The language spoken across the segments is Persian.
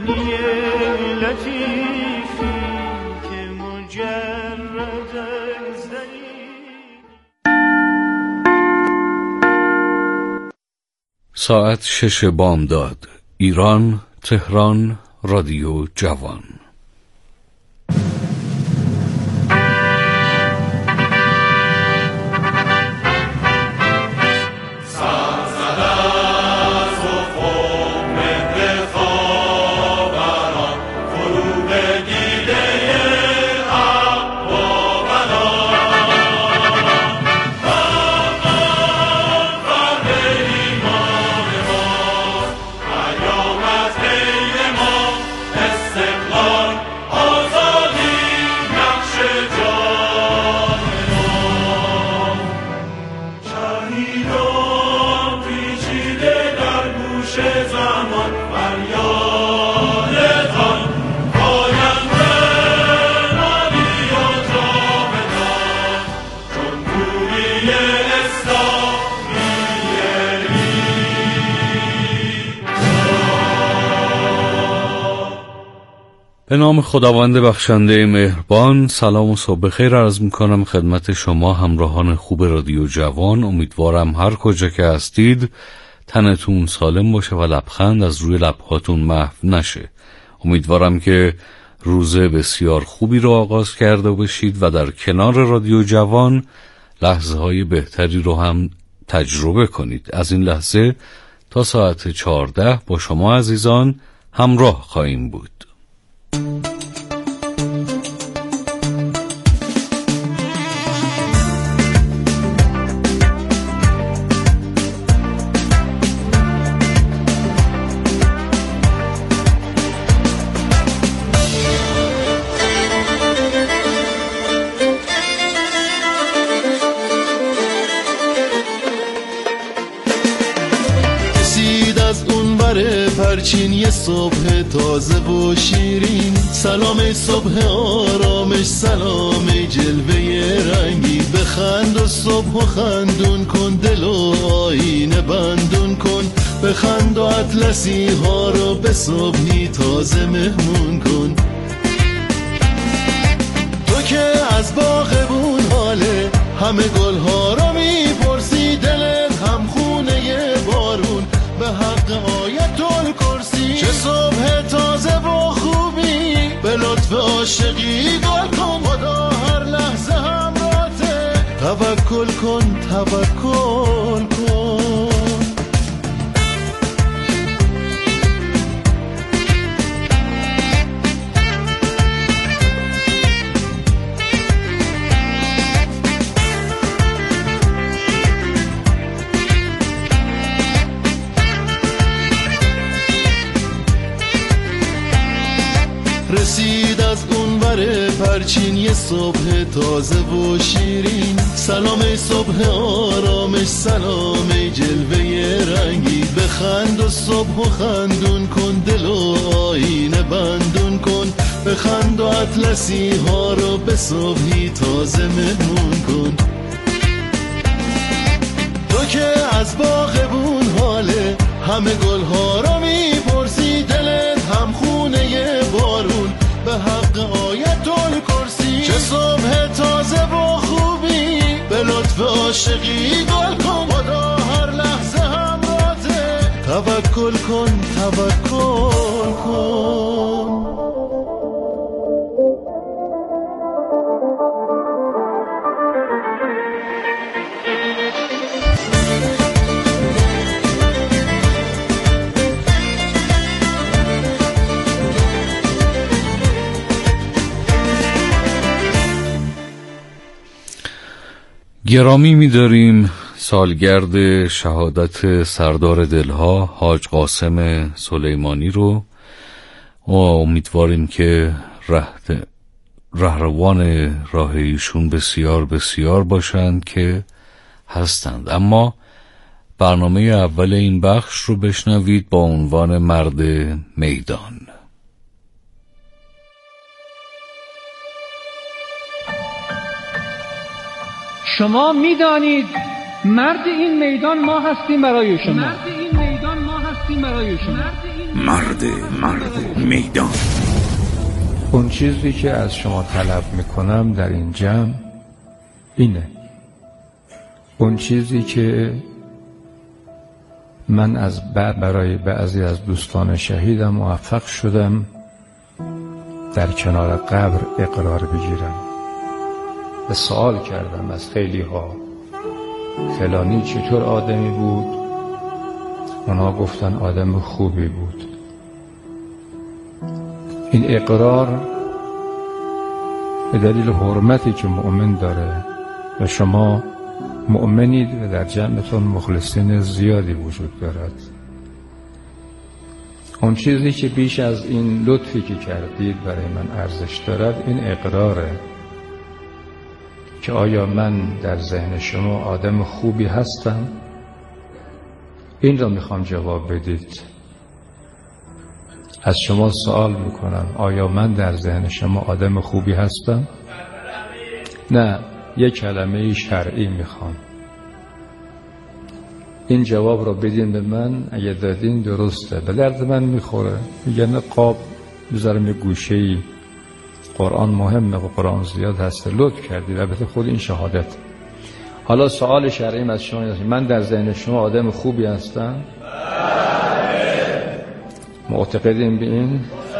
معنی لطیفی که مجرد از ساعت 6 بامداد. ایران، تهران، رادیو جوان. به نام خداوند بخشنده مهربان. سلام و صبح خیر عرض میکنم خدمت شما همراهان خوب رادیو جوان. امیدوارم هر کجا که هستید تنتون سالم باشه و لبخند از روی لبهاتون محو نشه. امیدوارم که روز بسیار خوبی رو آغاز کرده باشید و در کنار رادیو جوان لحظه های بهتری رو هم تجربه کنید. از این لحظه تا ساعت 14 با شما عزیزان همراه خواهیم بود. پرچین یه صبح تازه و شیرین، سلام صبح آرامش، سلام جلوه رنگی، بخند و صبح و خندون کن، دل و آینه بندون کن، بخند و اطلسی ها رو به صبحی تازه مهمون کن. تو که از باغبون حاله همه گل ها رو میپرسی، دلت هم خونه بارون به حق آیت الکرسی. چه صبح تازه و خوبی به لطف عاشقی گل کن، خدا هر لحظه همراهته، توکل کن توکل کن. رسید از اون ور پرچین یه صبح تازه و شیرین، سلام صبح آرامش، سلام جلوه رنگی، بخند و صبح و خندون کن، دل و آینه بندون کن، بخند و اطلسی ها رو به صبحی تازه مهمون کن. تو که از باغبون حاله همه گل ها رو میپرسی، دلت هم خونه بارون به حق آیت الکرسی. چه صبح تازه و خوبی به لطف عاشقی گل کن، خدا هر لحظه همراهته، توکل کن توکل کن. گرامی می‌داریم سالگرد شهادت سردار دلها حاج قاسم سلیمانی رو و امیدواریم که رهروان راه ایشون بسیار بسیار باشند که هستند. اما برنامه اول این بخش رو بشنوید با عنوان مرد میدان. شما میدانید مرد این میدان ما هستیم برای شما. مرد میدان. اون چیزی که از شما طلب میکنم در این جمع اینه، اون چیزی که من برای بعضی از دوستان شهیدم موفق شدم در کنار قبر اقرار بگیرم و سوال کردم از خیلی ها فلانی چطور آدمی بود؟ اونا گفتن آدم خوبی بود. این اقرار به دلیل حرمتی که مؤمن داره و شما مؤمنید و در جمعتون مخلصین زیادی وجود دارد. اون چیزی که بیش از این لطفی که کردید برای من ارزش دارد این اقراره که آیا من در ذهن شما آدم خوبی هستم؟ این را میخوام جواب بدید. از شما سوال میکنم آیا من در ذهن شما آدم خوبی هستم؟ نه، یک کلمه شرعی میخوام. این جواب را بدین به من، اگه دادین درسته، به درد من میخوره. میگن قاب بذارم یه گوشه‌ای، قرآن مهمه و قرآن زیاد هست، لطف کردید. البته خود این شهادت. حالا سوال شرعی از شما هست، من در ذهن شما آدم خوبی هستم؟ معتقدین به این؟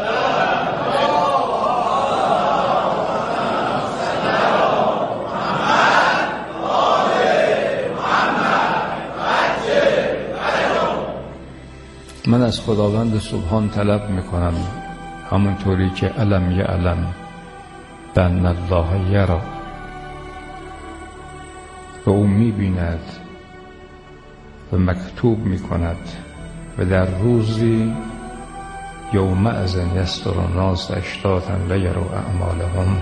من از خداوند سبحان طلب میکنم همونطوری که علم یعلم بأن الله یرا، و او میبیند و مکتوب میکند و در روزی یومئذ یصدر الناس اشتاتا لیروا اعمالهم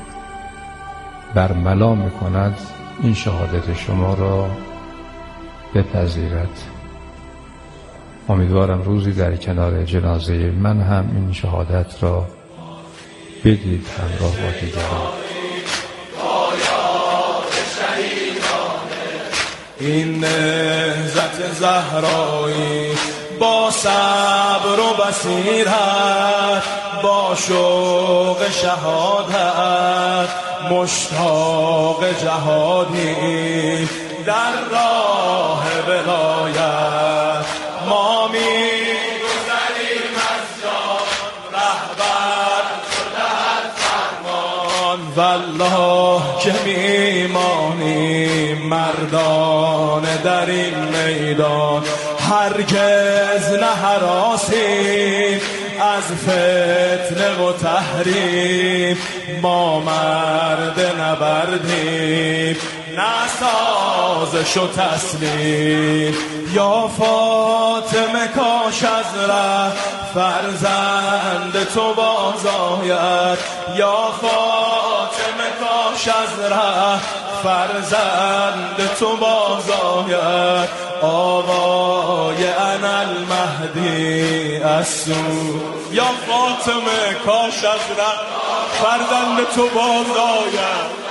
برملا میکند این شهادت شما را بپذیرد. امیدوارم روزی در کنار جنازه من هم این شهادت را بدید همراه با دیگران. این نهضت زهرایی با صبر و بصیرت، با شوق شهادت، مشتاق جهادی در راه ولایت. ما می‌گذریم از جان رهبر شده از فرمان، والله که میمانیم مردان در این میدان. هرگز نهراسیم از فتنه و تحریم، ما مرد نبردیم نه سازش و تسلیم. یا فاطمه کاش از ره فرزند تو باز آید، یا فاطمه کاش از ره فرزند تو باز آید. آوای انا المهدی السو، یا فاطمه کاش از ره فرزند تو باز آید.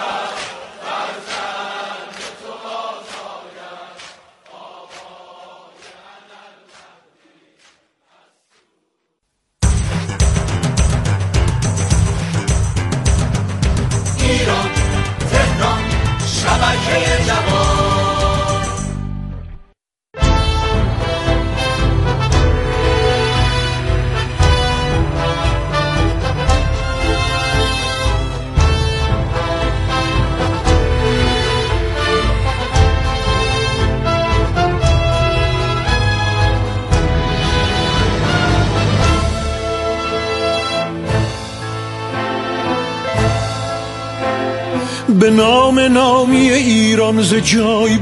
به نام نامی ایران ز جای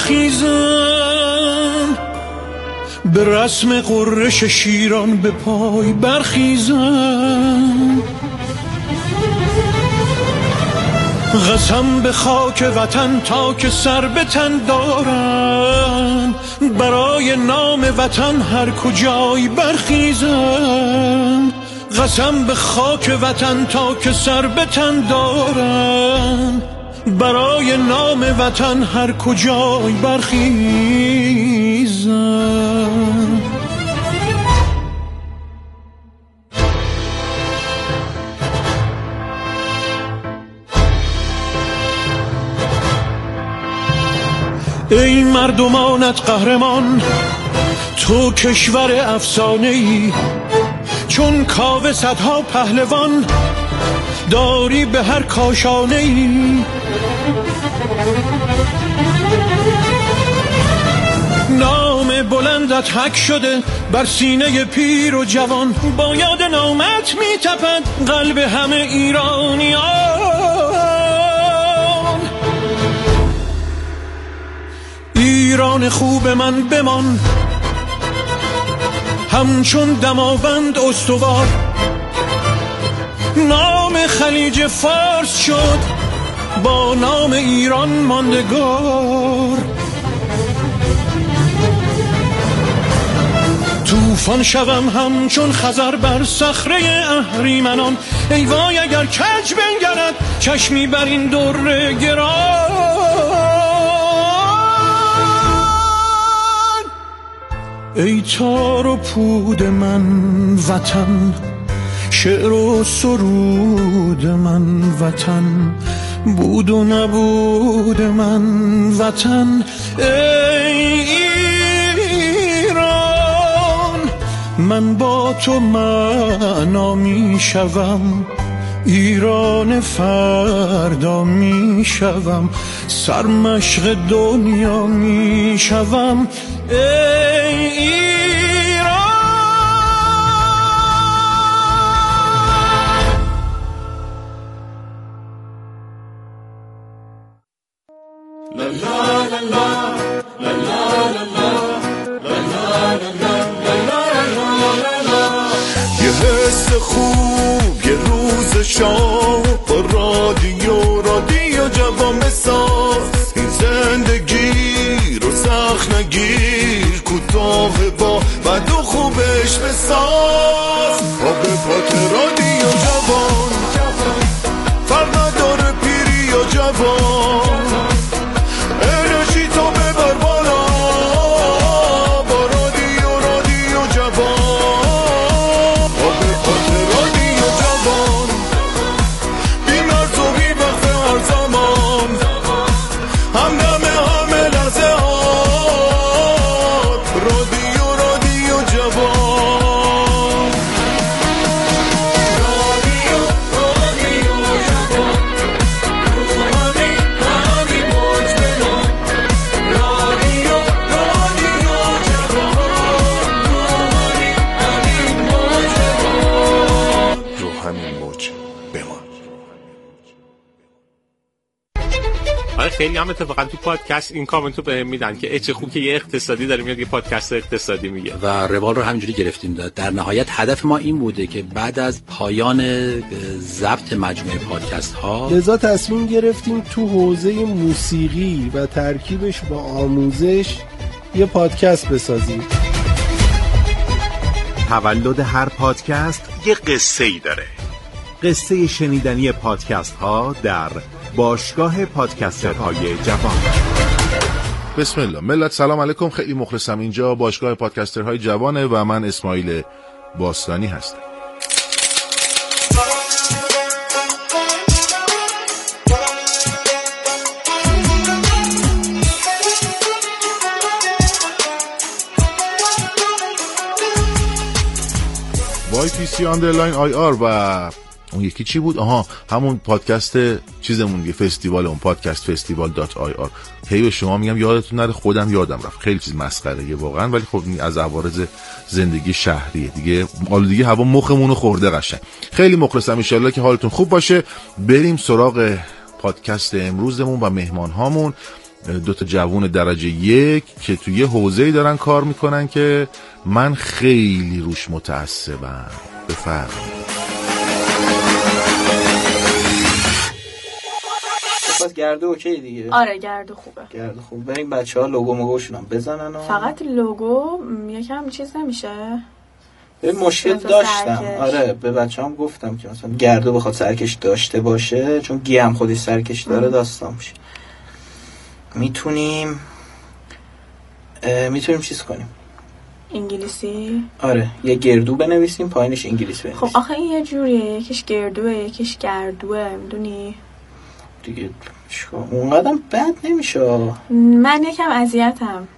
برخیزم، به رسم غرش شیران به پای برخیزم. قسم به خاک وطن تا که سر به تن دارم، برای نام وطن هر کجای برخیزم. قسم به خاک وطن تا که سر به تن دارم، برای نام وطن هر کجای برخیزم. ای مردمانت قهرمان، تو کشور افسانه‌ای، چون کاوه صدها پهلوان داری به هر کاشانه‌ای. نام بلندت حک شده بر سینه پیر و جوان، با یاد نامت میتپد قلب همه ایرانیان. ایران خوب من بمان، همچون دماوند استوار، نام خلیج فارس شد با نام ایران ماندگار. طوفان شوم همچون خزر بر صخره اهریمنان، ای وای اگر کج بنگرد چشمی بر این در گران. ای تار و پود من وطن، شعر و سرود من وطن، بود و نبود من وطن. ای ایران، من با تو معنا می شوم، ایران فردا می شوم، سرمشق دنیا می شوم. ای ایران. لا لا لا لا لا لا. یه حس خوب، یه روز شام با رادیو جوان بساز. این زندگی رو سخت نگیر، کوتاه با بد و خوبش بساز. پا به پات رادیو جوان، فرق نداره پیری یا جوان، انرژی تو ببر بالا با رادیو جوان. پا به پات رادیو جوان، بی مرز و بی وقت هر زمان، همدم همه لحظه هات، رادیو جوان. رادیو جوان، روحانی همین موج بلان. رادیو جوان، روحانی همین موج بلان. رو همین موج بمان. آره خیلی هم اتفاقا تو پادکست این کامنتو بهم میدن که چه خوب که یه اقتصادی داره میاد یه پادکست اقتصادی میگه و روال رو همینجوری گرفتیم. در نهایت هدف ما این بوده که بعد از پایان ضبط مجموعه پادکست ها لذا تصمیم گرفتیم تو حوزه موسیقی و ترکیبش با آموزش یه پادکست بسازیم. تولد هر پادکست یه قصه‌ای داره. قصه شنیدنی پادکست ها در باشگاه پادکسترهای جوان. بسم الله. ملت سلام علیکم، خیلی مخلصم. اینجا باشگاه پادکسترهای جوانه و من اسماعیل باستانی هستم. YPC_IR و اون یکی چی بود؟ همون پادکست چیزمون دیگه، فستیوال اون پادکست festival.ir. هی به شما میگم یادتون نره، خودم یادم رفت. خیلی چیز مسخره واقعا، ولی خب از عوارض زندگی شهریه دیگه. آلودگی هوا مخمون رو خورده قشنگ. خیلی مخلصم، ان شاءالله که حالتون خوب باشه. بریم سراغ پادکست امروزمون و مهمان هامون. دو تا جوون درجه یک که توی یه حوزه‌ای دارن کار میکنن که من خیلی روش متعصبم. بفرمایید. بس گردو اوکی دیگه. آره گردو خوبه. گردو خوب. بریم بچه‌ها لوگو موگوشون هم بزنن. فقط لوگو یکم چیز نمیشه. مشکل داشتم. آره به بچه‌هام گفتم که مثلا گردو بخواد سرکش داشته باشه، چون گی هم خودش سرکش داره داستان میشه. میتونیم چیز کنیم. انگلیسی؟ آره یه گردو بنویسیم پایینش انگلیسی بنویسیم. خب آخه این یه جوریه، یکیش گردوه یکیش گردوه، میدونی؟ دیگه اونقدر بد نمیشه. من یکم اذیتم.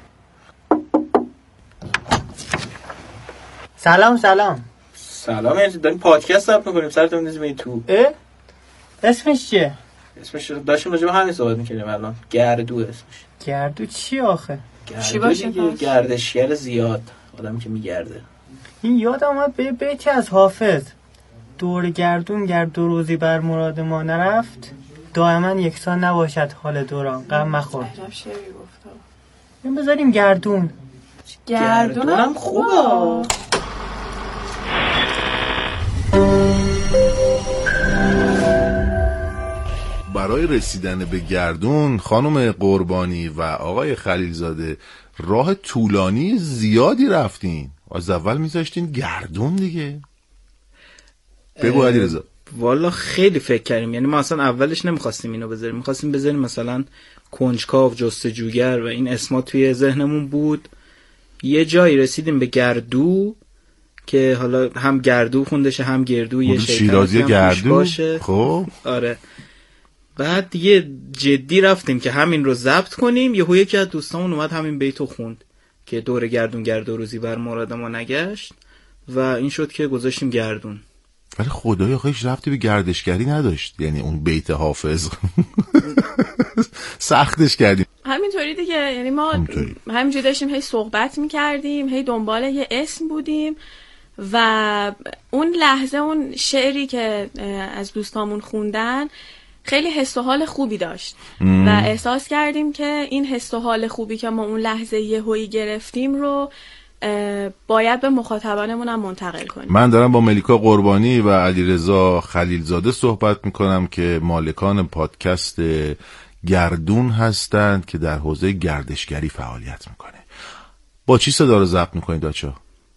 سلام یعنی داریم پادکست ضبط می‌کنیم سرتون می‌ریزیم تو. اسمش چیه؟ اسمش داشتیم راجع به همین صحبت می‌کردیم الان. گردو اسمش. گردو چی آخه؟ چی باشه پس؟ گردشگر زیاد، آدمی که میگرده. این یاد اومد به بیتی از حافظ. دور گردون گر 2 روزی بر مراد ما نرفت، دائما یکسان نباشد حال دوران، غم مخور. عجب شعری گفت. این بذاریم گردون. گردونم خوبه. برای رسیدن به گردون خانم قربانی و آقای خلیلزاده راه طولانی زیادی رفتین. از اول میذاشتین گردون دیگه. بگو علیرضا. والا خیلی فکر کردیم، یعنی ما اصلا اولش نمیخواستیم اینو بذاریم، میخواستیم بذاریم مثلا کنجکاو، جستجوگر و این اسما توی ذهنمون بود. یه جایی رسیدیم به گردو که حالا هم گردو خوندشه هم گردو، یه شیرازی گردو باشه. خب آره. بعد دیگه جدی رفتیم که همین رو ضبط کنیم. یکی از دوستامون اومد همین بیتو خوند که دور گردون گر 2 روزی بر مراد ما نگشت و این شد که گذاشتیم گردون. ولی خدایا هیچ ربطی به گردشگری نداشت، یعنی اون بیت حافظ سختش کردیم همینطوری دیگه. یعنی ما همینجوری داشتیم هی صحبت میکردیم، هی دنبال یه اسم بودیم و اون لحظه اون شعری که از دوستامون خوندن خیلی حس و حال خوبی داشت و احساس کردیم که این حس و حال خوبی که ما اون لحظه یهویی گرفتیم رو باید به مخاطبانمون هم منتقل کنیم. من دارم با ملیکا قربانی و علیرضا خلیلزاده صحبت میکنم که مالکان پادکست گردون هستند که در حوزه گردشگری فعالیت میکنه. با چی صدا رو ضبط میکنید بچه‌ها؟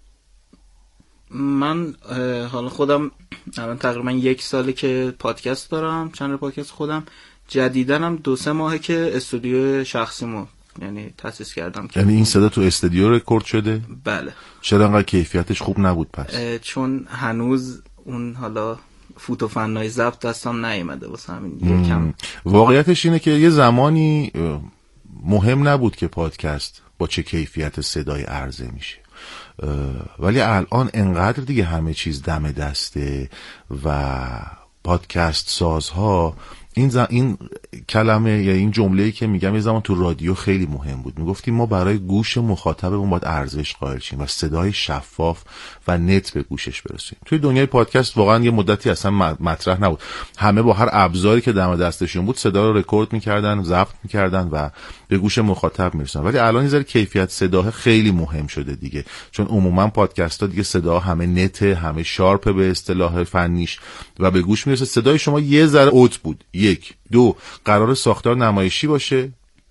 من حالا خودم الان تقریبا 1 ساله که پادکست دارم، چند پادکست خودم. جدیدنم 2-3 ماهه که استودیو شخصیمو یعنی تأسیس کردم. یعنی این صدا تو استودیو رکورد شده؟ بله. چرا انقدر کیفیتش خوب نبود پس؟ چون هنوز اون حالا فوت و فنای ضبط دستم نیومده واسه همین یکم. واقعیتش اینه که یه زمانی مهم نبود که پادکست با چه کیفیت صدای عرضه میشه، ولی الان انقدر دیگه همه چیز دم دسته و پادکست سازها این کلمه یا این جمله‌ای که میگم یه زمان تو رادیو خیلی مهم بود. میگفتیم ما برای گوش مخاطبمون باید ارزش قائل شیم و صدای شفاف و نت به گوشش برسیم. توی دنیای پادکست واقعا یه مدتی اصلا مطرح نبود. همه با هر ابزاری که دم دستشون بود صدا رو رکورد می‌کردن، ضبط می‌کردن و به گوش مخاطب میرسن. ولی الان یه ذره کیفیت صدا خیلی مهم شده دیگه، چون عموما پادکست‌ها دیگه صدا همه نت، همه شارپ به اصطلاح فنیش و به گوش میرسه. صدای شما یه ذره اوت بود. 1 2 قرار ساختار نمایشی باشه؟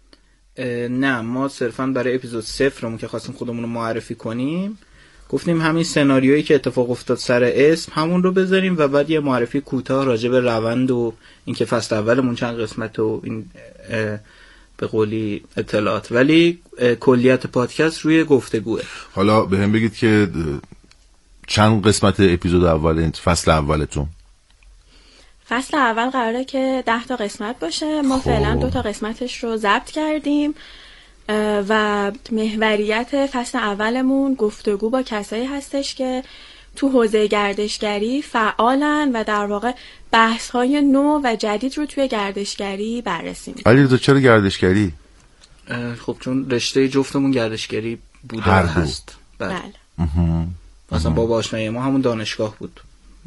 نه، ما صرفا برای اپیزود 0 که خواستیم خودمون رو معرفی کنیم گفتیم همین سناریویی که اتفاق افتاد سر اسم همون رو بذاریم و بعد یه معرفی کوتاه راجع به روند و اینکه فصل اولمون چند قسمت و این به قولی اطلاعات، ولی کلیت پادکست روی گفتگوه. حالا بهم بگید که چند قسمت اپیزود اول فصل اولتون؟ فصل اول قراره که 10 تا قسمت باشه. ما فعلا 2 تا قسمتش رو ضبط کردیم و محوریت فصل اولمون گفتگو با کسایی هستش که تو حوزه گردشگری فعالن و در واقع بحث‌های نو و جدید رو توی گردشگری بررسی می‌کنن. علیرضا چرا گردشگری؟ خب چون رشته جفتمون گردشگری بوده هست. بله. مثلا بابا آشنایی ما همون دانشگاه بود.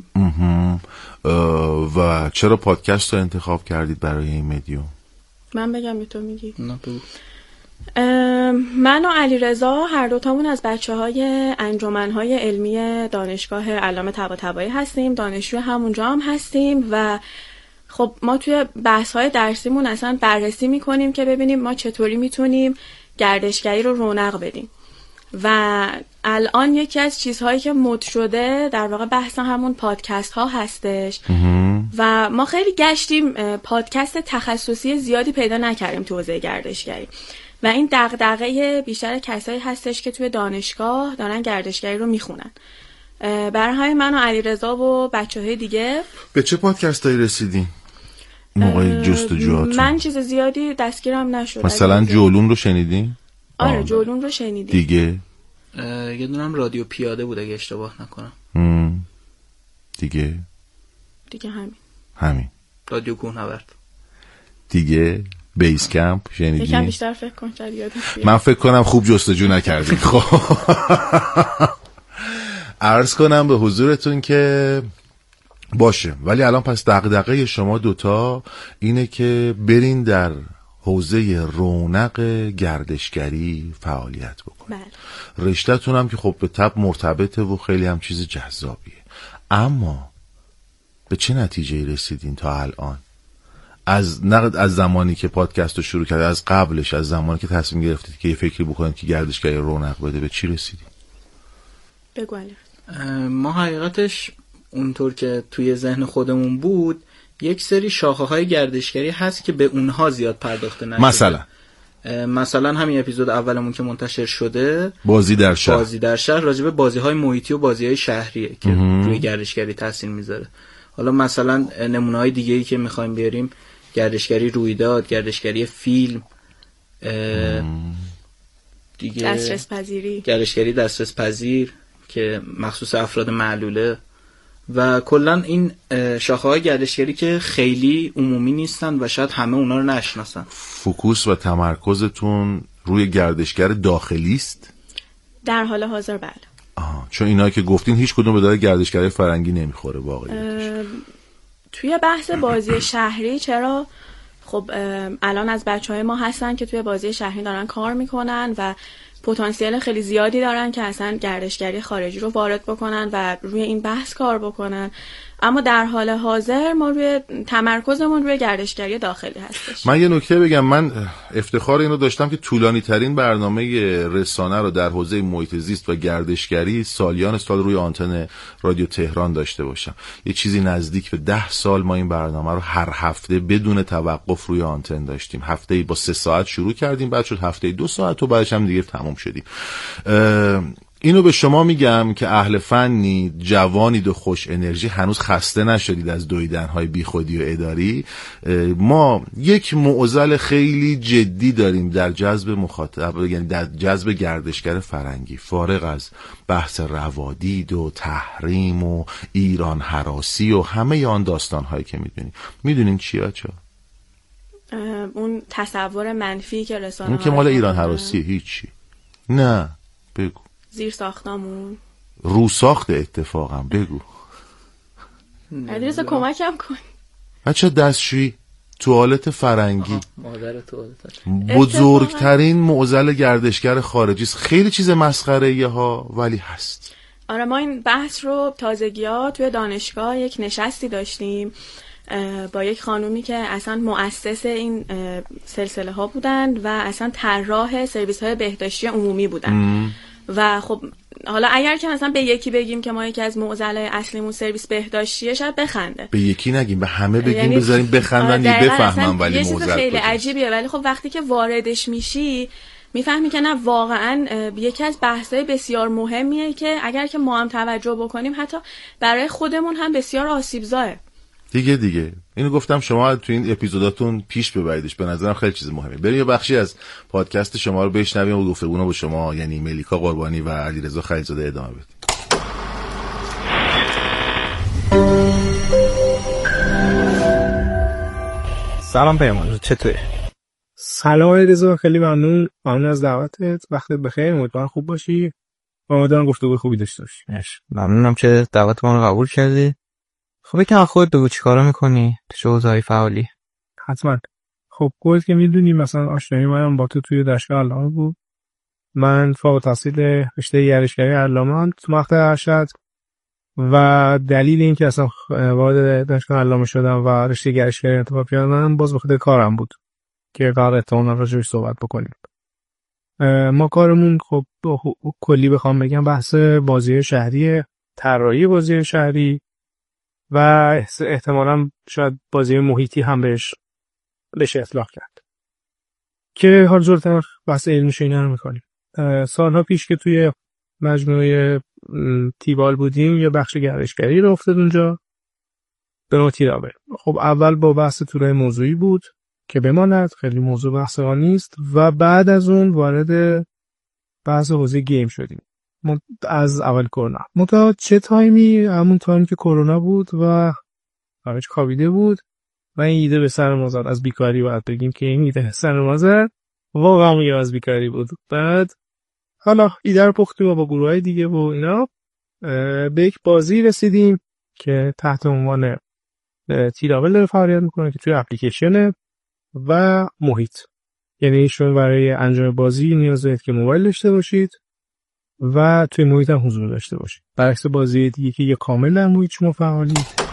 و چرا پادکست رو انتخاب کردید برای این مدیوم؟ من بگم یا تو میگی؟ نه بگو. من و علیرضا هر دوتامون از بچه‌های انجمن‌های علمی دانشگاه علامه طباطبایی هستیم، دانشجو همونجا هم هستیم و خب ما توی بحث‌های درسیمون اصلا بررسی می‌کنیم که ببینیم ما چطوری میتونیم گردشگری رو رونق بدیم و الان یکی از چیزهایی که مد شده در واقع بحث همون پادکست ها هستش و ما خیلی گشتیم، پادکست تخصصی زیادی پیدا نکردیم تو حوزه گردشگری و این دغدغه بیشتر کسایی هستش که توی دانشگاه دارن گردشگری رو میخونن. برای همین من و علیرضا و بچه‌های دیگه به چه پادکستایی رسیدین؟ موقع جستجوهاتون؟ من چیز زیادی دستگیرم نشد. مثلا جولون رو شنیدین؟ آره جولون رو شنیدیم. دیگه یه دونم رادیو پیاده بود اگه اشتباه نکنم. دیگه همین رادیو کوهنورد. دیگه بیس کمپ شنیدین؟ یکم بیشتر فکر کن شاید یادم بیاد. من فکر کنم خوب جستجو نکردین. خب عرض کنم به حضورتون که باشه، ولی الان پس دغدغه شما دوتا اینه که برین در حوزه رونق گردشگری فعالیت بکنید. رشته‌تون هم که خب به طب مرتبطه و خیلی هم چیز جذابیه، اما به چه نتیجه رسیدین تا الان؟ از زمانی که پادکست رو شروع کردید، از قبلش، از زمانی که تصمیم گرفتید که یه فکری بکنید که گردشگری رونق بده، به چی رسیدین؟ بگو علی. ما حقیقتش اونطور که توی ذهن خودمون بود یک سری شاخه‌های گردشگری هست که به اونها زیاد پرداخته نشده. مثلا همین اپیزود اولمون که منتشر شده بازی در شهر راجع به بازی‌های محیطی و بازی‌های شهریه که روی گردشگری تاثیر میذاره. حالا مثلا نمونه‌های دیگه‌ای که می‌خوایم بیاریم گردشگری رویداد، گردشگری فیلم، دیگه دسترس پذیری، گردشگری دسترس پذیر که مخصوص افراد معلوله و کلا این شاخه‌های گردشگری که خیلی عمومی نیستن و شاید همه اونا رو نشناسن. فوکوس و تمرکزتون روی گردشگر داخلی است؟ در حال حاضر بله. چون اینا که گفتین هیچ کدوم به داره گردشگری فرنگی نمیخوره واقعیتش. توی بحث بازی شهری چرا خب الان از بچهای ما هستن که توی بازی شهری دارن کار میکنن و پتانسیل خیلی زیادی دارن که اصلا گردشگری خارجی رو وارد بکنن و روی این بحث کار بکنن، اما در حال حاضر ما روی تمرکزمون روی گردشگری داخلی هستش. من یه نکته بگم، من افتخار اینو داشتم که طولانی ترین برنامه رسانه رو در حوزه محیط زیست و گردشگری سالیان سال روی آنتن رادیو تهران داشته باشم. یه چیزی نزدیک به 10 سال ما این برنامه رو هر هفته بدون توقف روی آنتن داشتیم. هفته‌ای با 3 ساعت شروع کردیم، بعد شد هفته‌ای 2 ساعت و بعدش هم دیگه تموم شدیم. اینو به شما میگم که اهل فنی، جوانید و خوش انرژی، هنوز خسته نشدید از دویدن‌های بیخودی و اداری. ما یک معضل خیلی جدی داریم در جذب مخاطب، یعنی در جذب گردشگر فرنگی، فارغ از بحث روادید و تحریم و ایران هراسی و همه آن داستان‌هایی که میدونین چیه چه؟ اون تصور منفی که رسانه اون که مال ایران هراسی هیچی. نه بگو. زیر ساختمون رو ساخت اتفاقا بگو. علیرضا کمکم کن. بچه دستشویی، توالت فرنگی، مادر توالت بزرگترین معضل گردشگر خارجی است. خیلی چیز مسخره‌ایه ها ولی هست. آره ما این بحث رو تازگی‌ها توی دانشگاه یک نشستی داشتیم با یک خانومی که اصلا مؤسس این سلسله ها بودن و اصلا طراح سرویس های بهداشتی عمومی بودن و خب حالا اگر که مثلا به یکی بگیم که ما یکی از معضلات اصلیمون سرویس بهداشتیه شاید بخنده، به یکی نگیم، به همه بگیم، یعنی بذاریم بخندن بفهمن، ولی یه چیز خیلی عجیبیه. ولی خب وقتی که واردش میشی میفهمی که نه، واقعا یکی از بحث‌های بسیار مهمیه که اگر که ما هم توجه بکنیم حتی برای خودمون هم بسیار آسیبزاه. دیگه اینو گفتم شما تو این اپیزوداتون پیش ببریدش، به نظرم خیلی چیز مهمه. بریم یه بخشی از پادکست شما رو بشنویم و گفتگو با شما یعنی ملیکا قربانی و علیرضا خلیلزاده ادامه بدیم. سلام پیمان، چطوری؟ سلام علیرضا، خیلی ممنون از دعوتت. وقتت بخیر، امیدوارم خوب باشی. امیدوارم گفتگو خوبی داشته باشی. ممنونم که دعوت ما رو قبول کردی. خب یکم خودت بگو چیکارا میکنی تو چه حوزه‌ای فعالی؟ حتما. خب خودت که میدونی مثلا آشنایی منم با تو توی دانشگاه علامه بود. من فارغ التحصیل رشته گردشگری علامه تو مقطع ارشد و دلیل این که اصلا وارد دانشگاه علامه شدم و رشته گردشگری انتخاب کردم باز به خاطر کارم بود که قرار احتمالاً راجعش صحبت بکنیم. ما کارمون خب کلی بخوام بگم بحث بازی شهری، طراحی بازی شهری و احتمالاً شاید بازی محیطی هم بهش اطلاق کرد که حال جلوتر بحث علمیش اینا رو میکنیم. سالها پیش که توی مجموعه تیبال بودیم یه بخش گردشگری رو افتاد اونجا به نوع تیراول. خب اول با بحث تورای موضوعی بود که بماند، خیلی موضوع بحث آن نیست، و بعد از اون وارد بحث حوزه گیم شدیم از اول کرونا. منتها چه تایمی؟ همون تایمی که کرونا بود و همه چی خوابیده بود و این ایده به سر ما زد. از بیکاری باید بگیم که این ایده سر ما زد، واقعا میگم از بیکاری بود. بعد حالا ایده رو پختیم و با گروهای دیگه و اینا به یک بازی رسیدیم که تحت عنوان تیراول داره فعالیت میکنه که توی اپلیکیشن و محیط. یعنی شما برای انجام بازی نیاز دارید که موبایل داشته باشید و توی محیط هم حضور داشته باشید. برعکس بازی دیگه که یه کامل در محیط شما فعالید.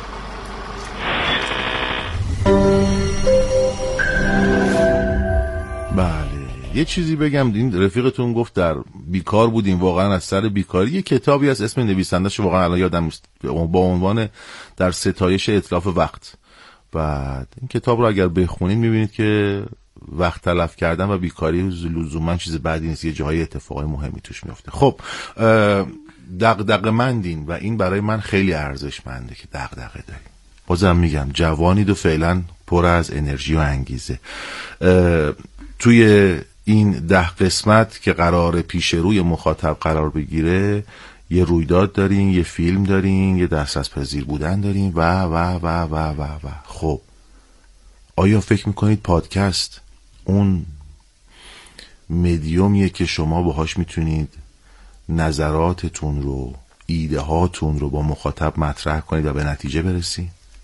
بله، یه چیزی بگم. این رفیقتون گفت در بیکار بودیم، واقعا از سر بیکاری. یه کتابی از اسم نویسنده‌اش واقعا الان یادم نیست، با عنوان در ستایش اتلاف وقت. بعد این کتاب رو اگر بخونید میبینید که وقت تلف کردن و بیکاری لزوما چیز بدی نیست، یه جاهای اتفاقای مهمی توش میفته. خب دغدغه‌مندین و این برای من خیلی ارزشمنده که دغدغه داریم. بازم میگم جوانید و فعلا پر از انرژی و انگیزه. توی این 10 قسمت که قرار پیش روی مخاطب قرار بگیره، یه رویداد دارین، یه فیلم دارین، یه دسترس پذیر بودن دارین و و و و و و. خب آیا فکر میکنید پادکست اون مدیومیه که شما باهاش میتونید نظراتتون رو، ایده هاتون رو با مخاطب مطرح کنید و به نتیجه برسید؟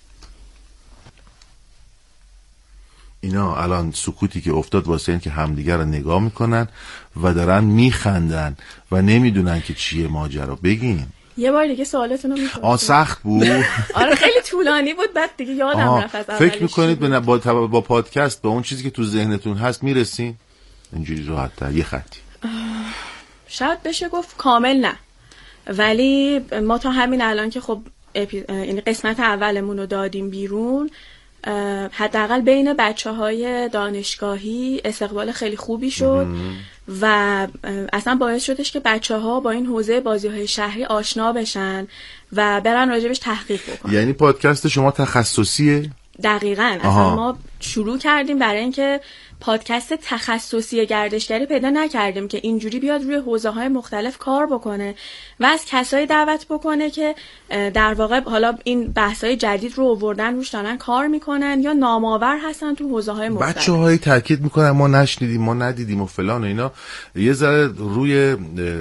اینا الان سکوتی که افتاد واسه این که همدیگر رو نگاه میکنن و دارن میخندن و نمیدونن که چیه ماجرا. بگین یه بار دیگه سوالتون رو میپرسم. سخت بود. آره خیلی طولانی بود، بعد دیگه یادم رفت از اولش. فکر میکنید با پادکست به اون چیزی که تو ذهنتون هست میرسین؟ اینجوری راحت‌تر یه خطی؟ شاید بشه گفت کامل نه، ولی ما تا همین الان که خب یعنی قسمت اولمون رو دادیم بیرون، حداقل بین بچه‌های دانشگاهی استقبال خیلی خوبی شد و اصلا باعث شدش که بچه‌ها با این حوزه بازی‌های شهری آشنا بشن و برن راجبش تحقیق بکنن. یعنی پادکست شما تخصصیه؟ دقیقاً. اصلا ما شروع کردیم برای اینکه پادکست تخصصی گردشگری پیدا نکردیم که اینجوری بیاد روی حوزه‌های مختلف کار بکنه و از کسایی دعوت بکنه که در واقع حالا این بحث‌های جدید رو آوردن روش دارن کار میکنن یا نامآور هستن تو حوزه‌های مختلف. بچه‌های تاکید میکنن ما نشنیدیم، ما ندیدیم و فلان و اینا، یه ذره روی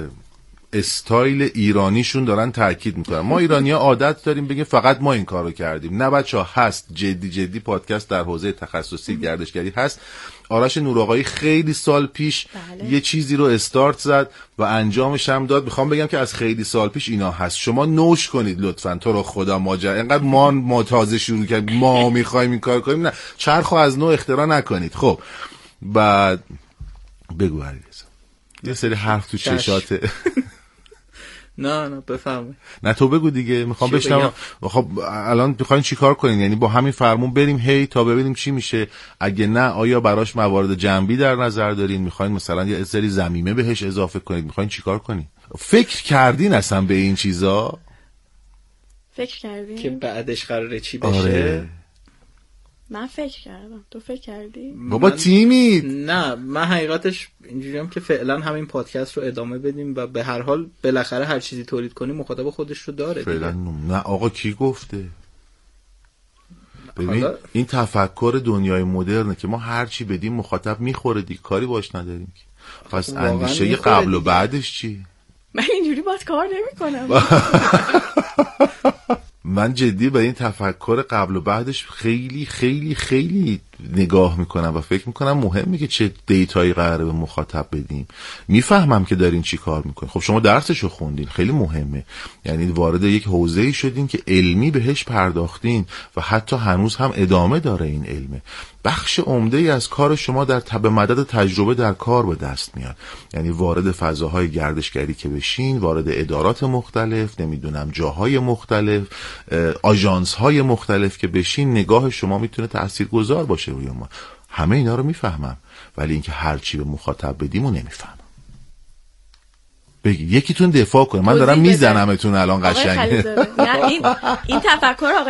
استایل ایرانیشون دارن تاکید میکنن. ما ایرانی‌ها عادت داریم بگیم فقط ما این کارو کردیم. نه بچه‌ها، هست جدی پادکست در حوزه تخصصی گردشگری هست. آرش نورآقایی خیلی سال پیش یه چیزی رو استارت زد و انجامش هم داد. میخوام بگم که از خیلی سال پیش اینا هست. شما نوش کنید لطفاً، تو رو خدا ماجرا اینقدر ما تازه شروع کردیم ما میخوایم این کار کنیم، نه، چرخو از نو اختراع نکنید. خب بعد بگو علیرضا، یه سری حرف تو چشاته. نه بفرمایید. نه تو بگو دیگه، میخوام بشنوم. خب الان میخواین چیکار کنین؟ یعنی با همین فرمون بریم هی تا ببینیم چی میشه؟ اگه نه آیا براش موارد جنبی در نظر دارین؟ میخواین مثلا یه سری ضمیمه بهش اضافه کنید؟ میخواین چیکار کنین؟ فکر کردین اصلا به این چیزا؟ فکر کردین که بعدش قراره چی بشه؟ آره. من فکر کردم. تو فکر کردی؟ بابا تیمی. نه من حقیقتش اینجوریم که فعلا همین پادکست رو ادامه بدیم و به هر حال بالاخره هر چیزی تولید کنیم مخاطب خودش رو داره. فعلا نه آقا، کی گفته؟ ببین این تفکر دنیای مدرنه که ما هر چی بدیم مخاطب میخوره دیگه، کاری باش نداریم. پس اندیشه قبل و بعدش چی؟ من اینجوری باید کار نمی‌کنم. من جدی به این تفکر قبل و بعدش خیلی خیلی خیلی نگاه میکنم و فکر میکنم مهمه که چه دیتایی قراره به مخاطب بدیم. میفهمم که دارین چی کار میکنین. خب شما درسشو خوندین، خیلی مهمه، یعنی وارد یک حوزه‌ای شدین که علمی بهش پرداختین و حتی هنوز هم ادامه داره این علمه. بخش عمده‌ای از کار شما در به مدد تجربه در کار به دست میاد. یعنی وارد فضاهای گردشگری که بشین، وارد ادارات مختلف، نمیدونم جاهای مختلف، آژانس‌های مختلف که بشین، نگاه شما میتونه تاثیرگذار باشه روی ما. همه اینا رو میفهمم، ولی اینکه هر چی به مخاطب بدیمو نمیفهمم. بگی یکیتون دفاع کنه، من دارم میزنمتون الان قشنگ. نه این تفکر